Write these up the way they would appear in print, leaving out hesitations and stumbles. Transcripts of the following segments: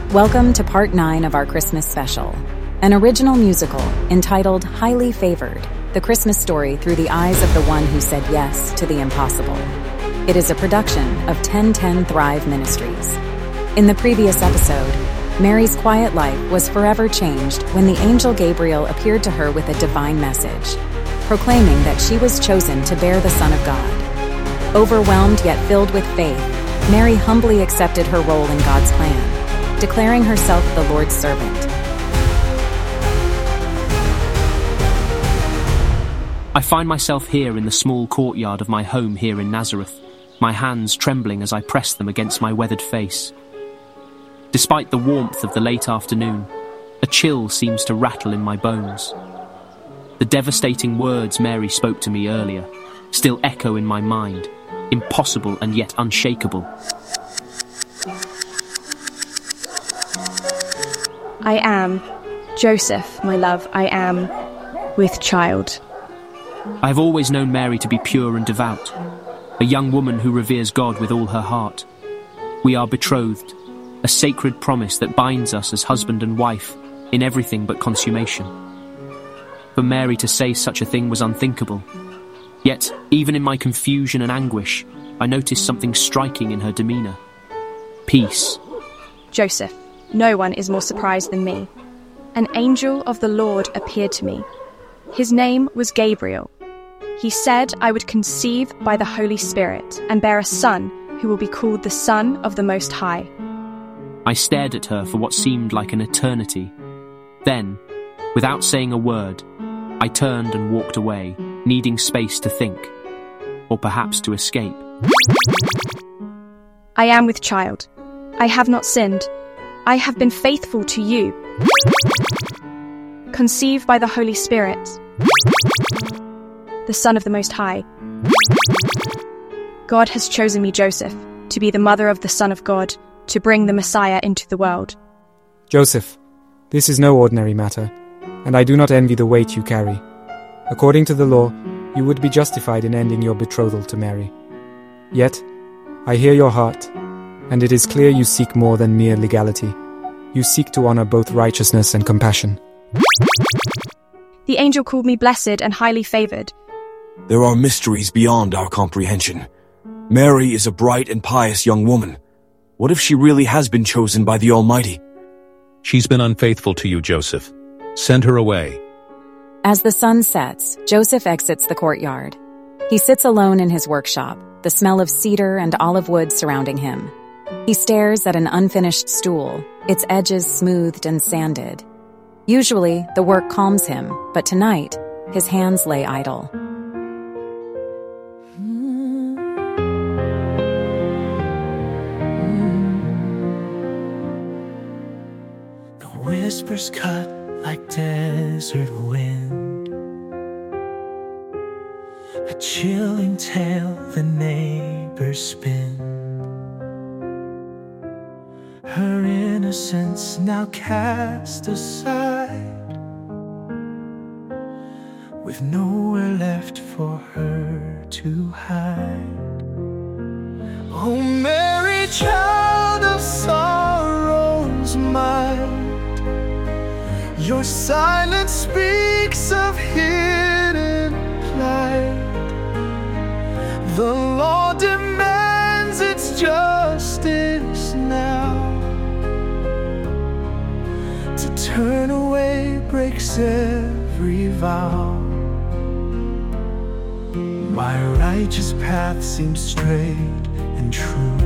Welcome to part 9 of our Christmas special, an original musical entitled Highly Favored, the Christmas story through the eyes of the one who said yes to the impossible. It is a production of 1010 Thrive Ministries. In the previous episode, Mary's quiet life was forever changed when the angel Gabriel appeared to her with a divine message, proclaiming that she was chosen to bear the Son of God. Overwhelmed yet filled with faith, Mary humbly accepted her role in God's plan, declaring herself the Lord's servant. I find myself here in the small courtyard of my home here in Nazareth, my hands trembling as I press them against my weathered face. Despite the warmth of the late afternoon, a chill seems to rattle in my bones. The devastating words Mary spoke to me earlier still echo in my mind, impossible and yet unshakable. I am, Joseph, my love, I am, with child. I have always known Mary to be pure and devout, a young woman who reveres God with all her heart. We are betrothed, a sacred promise that binds us as husband and wife in everything but consummation. For Mary to say such a thing was unthinkable. Yet, even in my confusion and anguish, I noticed something striking in her demeanour. Peace. Joseph, no one is more surprised than me. An angel of the Lord appeared to me. His name was Gabriel. He said I would conceive by the Holy Spirit and bear a son who will be called the Son of the Most High. I stared at her for what seemed like an eternity. Then, without saying a word, I turned and walked away, needing space to think, or perhaps to escape. I am with child. I have not sinned. I have been faithful to you. Conceived by the Holy Spirit, the Son of the Most High. God has chosen me, Joseph, to be the mother of the Son of God, to bring the Messiah into the world. Joseph, this is no ordinary matter, and I do not envy the weight you carry. According to the law, you would be justified in ending your betrothal to Mary. Yet, I hear your heart, and it is clear you seek more than mere legality. You seek to honor both righteousness and compassion. The angel called me blessed and highly favored. There are mysteries beyond our comprehension. Mary is a bright and pious young woman. What if she really has been chosen by the Almighty? She's been unfaithful to you, Joseph. Send her away. As the sun sets, Joseph exits the courtyard. He sits alone in his workshop, the smell of cedar and olive wood surrounding him. He stares at an unfinished stool, its edges smoothed and sanded. Usually, the work calms him, but tonight, his hands lay idle. The whispers cut like desert wind, a chilling tale the neighbors spin. Her innocence now cast aside, with nowhere left for her to hide. Oh, Mary, child of sorrows mild, your silence speaks of hidden plight. The law demands its justice now. To turn away breaks every vow. My righteous path seems straight and true.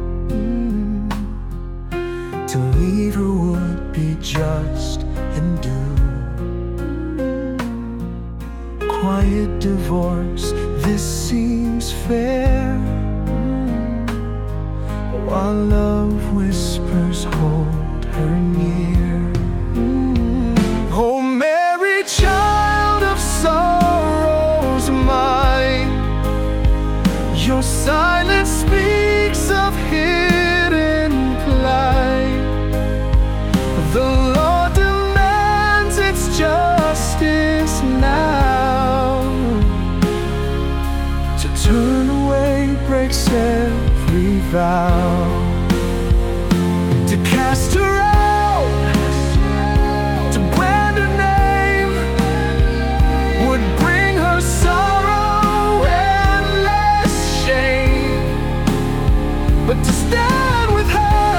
To leave her would be just and due. Quiet divorce, this seems fair, while love whispers hold her near. Oh, Mary, child of sorrows mine, your silence speaks of hidden plight. The law demands its justice now. To turn away breaks every vow. To cast her out, to brand her name would bring her sorrow and less shame. But to stand with her,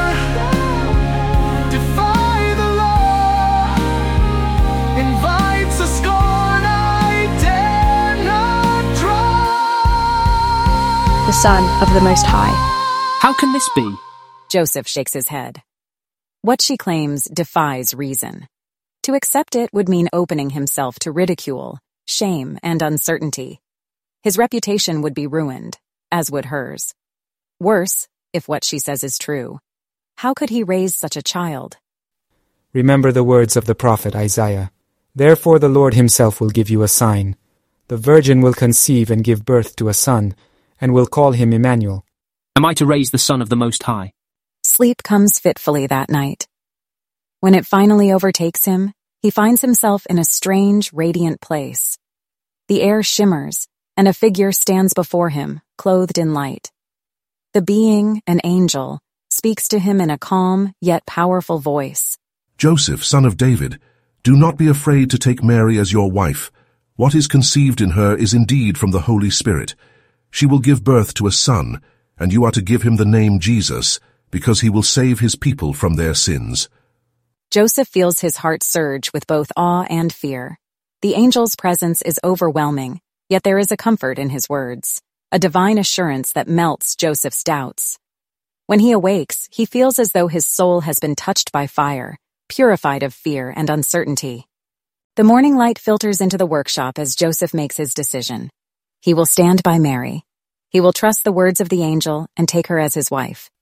defy the law, invites a scorn I dare not draw. The Son of the Most High. How can this be? Joseph shakes his head. What she claims defies reason. To accept it would mean opening himself to ridicule, shame, and uncertainty. His reputation would be ruined, as would hers. Worse, if what she says is true. How could he raise such a child? Remember the words of the prophet Isaiah. Therefore the Lord himself will give you a sign. The virgin will conceive and give birth to a son, and will call him Emmanuel. Am I to raise the Son of the Most High? Sleep comes fitfully that night. When it finally overtakes him, he finds himself in a strange, radiant place. The air shimmers, and a figure stands before him, clothed in light. The being, an angel, speaks to him in a calm yet powerful voice. Joseph, son of David, do not be afraid to take Mary as your wife. What is conceived in her is indeed from the Holy Spirit. She will give birth to a son, and you are to give him the name Jesus, because he will save his people from their sins. Joseph feels his heart surge with both awe and fear. The angel's presence is overwhelming, yet there is a comfort in his words, a divine assurance that melts Joseph's doubts. When he awakes, he feels as though his soul has been touched by fire, purified of fear and uncertainty. The morning light filters into the workshop as Joseph makes his decision. He will stand by Mary. He will trust the words of the angel and take her as his wife.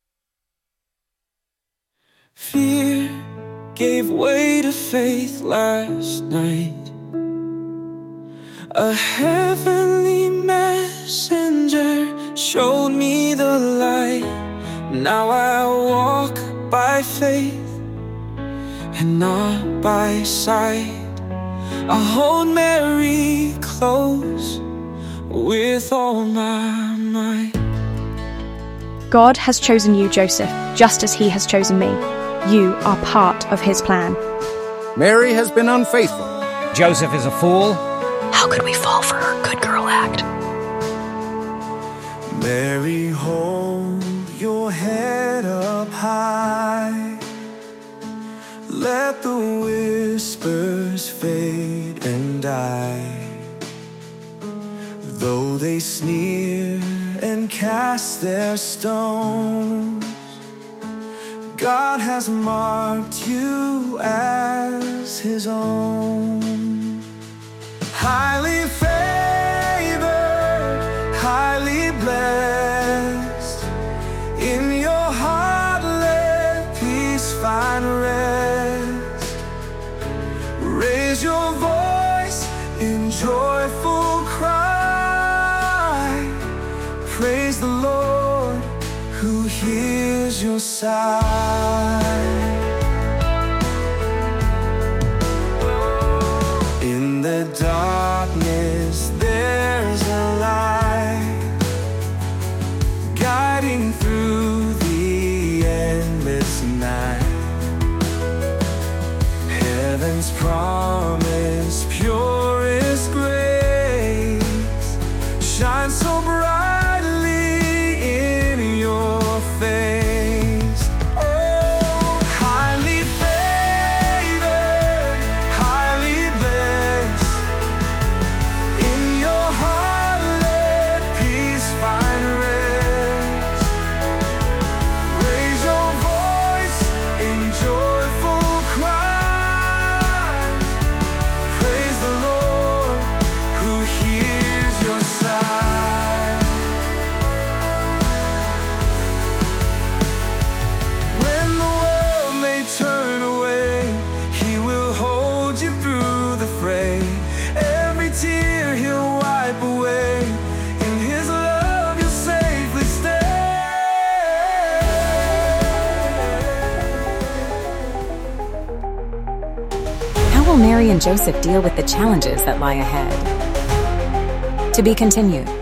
Fear gave way to faith last night. A heavenly messenger showed me the light. Now I walk by faith and not by sight. I hold Mary close with all my might. God has chosen you, Joseph, just as he has chosen me. You are part of his plan. Mary has been unfaithful. Joseph is a fool. How could we fall for her good girl act? Mary, hold your head up high. Let the whispers fade and die. Though they sneer and cast their stones, God has marked you as his own. Highly favored, highly blessed. In your heart let peace find rest. Raise your voice in joyful cry. Praise the Lord who hears your sigh. In the darkness there's a light, guiding through the endless night. Heaven's promise, purest grace, shines so brightly in your face. Oh, highly favored, highly blessed. In your heart let peace find rest. Raise your voice in joyful cry. Praise the Lord who hears your sigh. When the world may turn away, he will hold you through the fray. Every tear he'll wipe away. In his love you'll safely stay. How will Mary and Joseph deal with the challenges that lie ahead? To be continued.